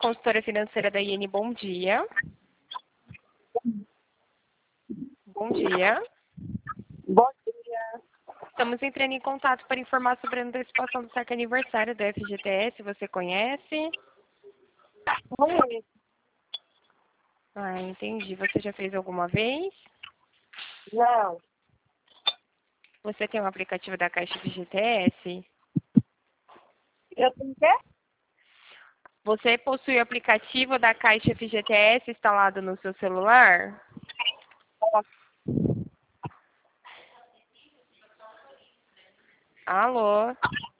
consultora financeira da IN. Bom dia. Bom dia. Bom dia. Estamos entrando em contato para informar sobre a antecipação do saque aniversário do FGTS. Você conhece? Oi. Ah, entendi. Você já fez alguma vez? Não. Você tem um aplicativo da Caixa FGTS? Eu tenho que? Você possui o aplicativo da Caixa FGTS instalado no seu celular? Alô?